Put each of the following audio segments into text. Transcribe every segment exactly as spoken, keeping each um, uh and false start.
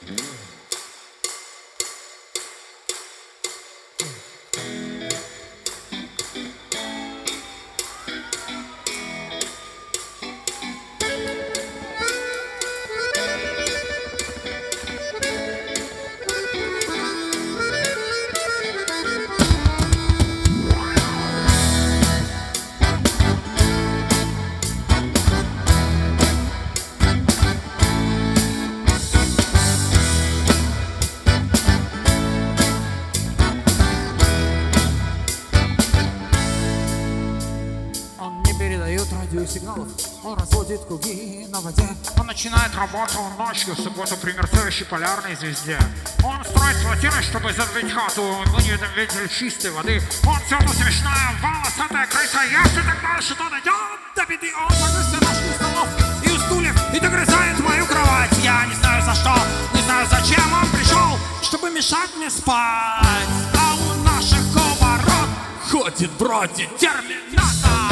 Сигналов, он разводит круги на воде. Он начинает работу ночью, в субботу при мерцающей полярной звезде. Он строит квартиры, чтобы задвинуть хату, в невидном ветре чистой воды. Он все-то смешная, волосатая крыса. Если так дальше, то дойдет до беды. Он погрызся ножки столов и у стульев и догрызает мою кровать. Я не знаю за что, не знаю зачем он пришел, чтобы мешать мне спать. А у наших ворот ходит, бродит терминатор.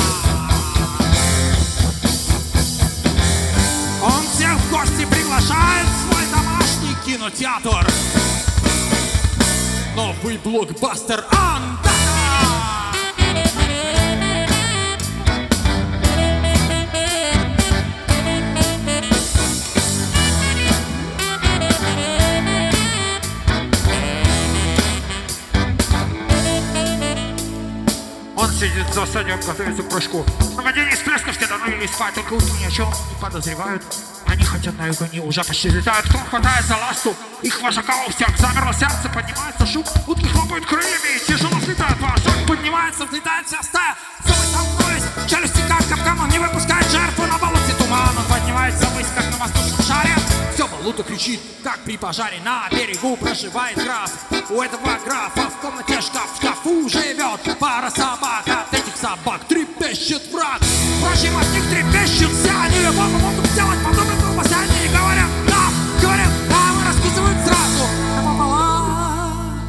Он всех в гости приглашает в свой домашний кинотеатр. Новый блокбастер Андата. Он сидит за санем, готовится к прыжку. Нападение с плесков все давно легли спать, только утки ни о чем не подозревают. Они хотят на юг, они уже почти летают. Кто хватает за ласту, их вожака у всех замерло сердце, поднимается шум. Утки хлопают крыльями и тяжело взлетают. Вожак поднимается, взлетает вся стая. Зубы столкнулись, челюсти как капкан. Он не выпускает жертву на болоте туман. Он поднимается ввысь, как на воздушном шаре. Все болото кричит, как при пожаре. На берегу проживает граф. У этого графа в комнате шкаф. В шкафу живет пара собак. От этих собак трепещет враг. Впрочем, от них трепещут все. Они любого могут сделать подобно глупости. Они не говорят да, говорят да, мы расписывают сразу напополам.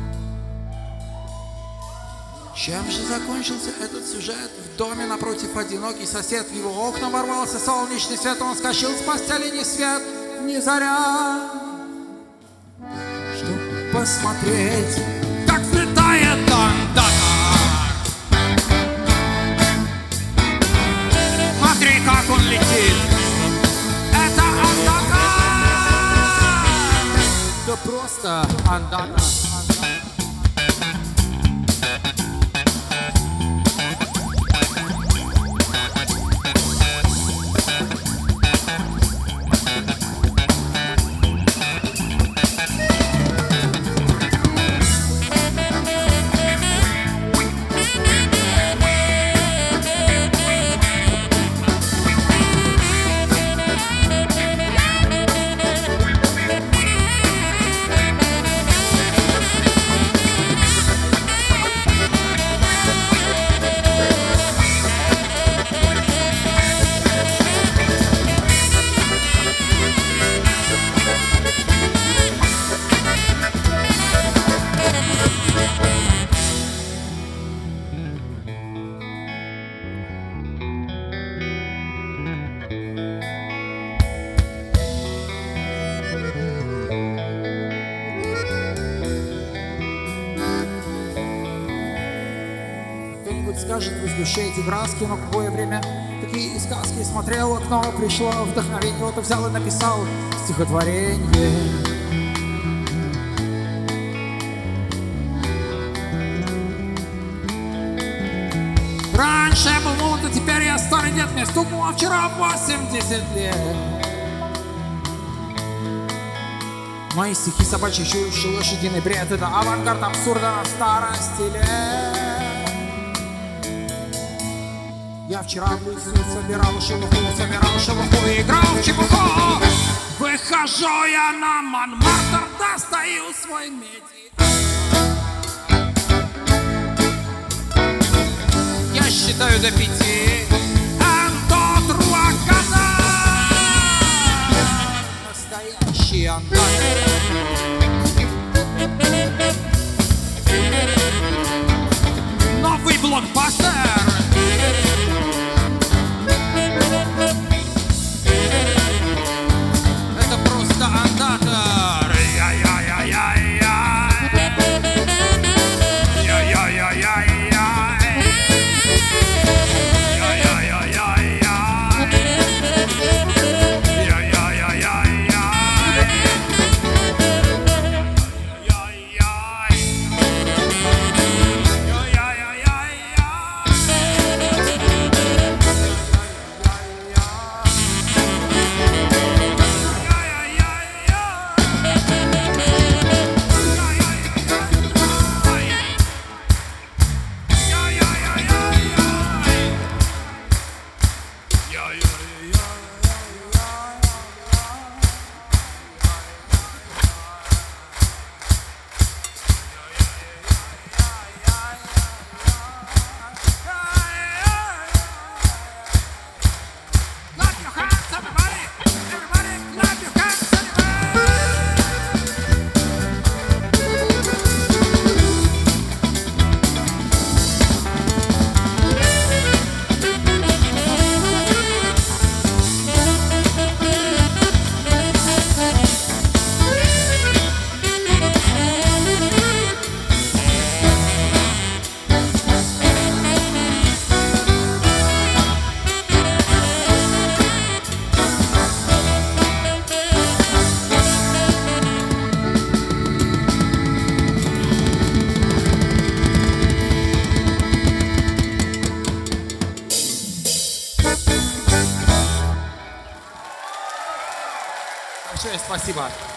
Чем же закончился этот сюжет? В доме напротив одинокий сосед. В его окна ворвался солнечный свет. Он скачал с постели ни свет, ни заря, чтоб посмотреть, как взлетает Андата. Смотри, как он летит. Это Андата. да просто Андата. Скажет, вы сгущаете краски, но какое время такие сказки смотрел в окно, пришло вдохновение, вот и взял и написал стихотворение. Раньше я был молод, а теперь я старый дед, мне стукнуло вчера восемьдесят лет. Мои стихи собачий чушь, лошадиный бред, это авангард абсурда на старости лет. Я вчера в лесу собирал шелуху, собирал шелуху и играл в чепуху. Выхожу я на Монмартр, достаю свой меди. Я считаю до пяти. Антот Руаката, настоящий Антот. Новый блокбастер. Это просто Андата. Clap your hands, everybody! Everybody, clap your hands, everybody! Большое спасибо.